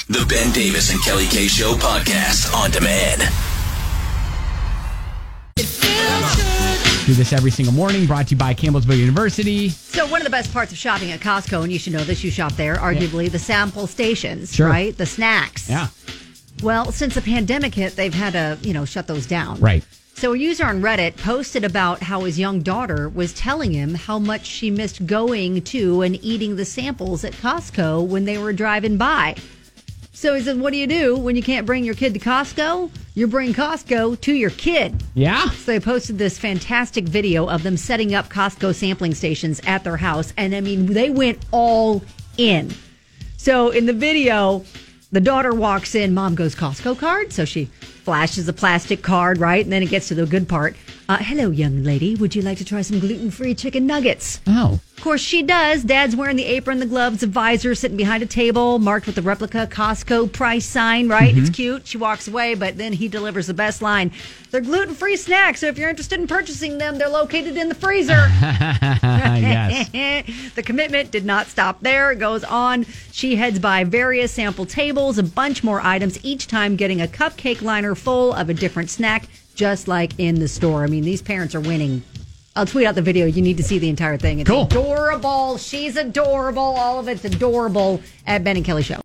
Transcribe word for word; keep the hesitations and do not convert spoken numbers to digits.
The Ben Davis and Kelly K Show podcast on demand. Do this every single morning, brought to you by Campbellsville University. So one of the best parts of shopping at Costco, and you should know this, you shop there, arguably yeah. the sample stations, sure. right? The snacks. Yeah. Well, since the pandemic hit, they've had to, you know, shut those down. Right. So a user on Reddit posted about how his young daughter was telling him how much she missed going to and eating the samples at Costco when they were driving by. So he said, what do you do when you can't bring your kid to Costco? You bring Costco to your kid. Yeah. So they posted this fantastic video of them setting up Costco sampling stations at their house. And I mean, they went all in. So in the video, the daughter walks in. Mom goes, Costco card? So she flashes a plastic card, right? And then it gets to the good part. Uh, hello, young lady. Would you like to try some gluten-free chicken nuggets? Oh. Of course, she does. Dad's wearing the apron, the gloves, the visor, sitting behind a table marked with the replica Costco price sign, right? Mm-hmm. It's cute. She walks away, but then he delivers the best line. They're gluten-free snacks, so if you're interested in purchasing them, they're located in the freezer. Yes. The commitment did not stop there. It goes on. She heads by various sample tables, a bunch more items, each time getting a cupcake liner full of a different snack, just like in the store. I mean, these parents are winning. I'll tweet out the video. You need to see the entire thing. It's cool. Adorable. She's adorable. All of it's adorable at Ben and Kelly Show.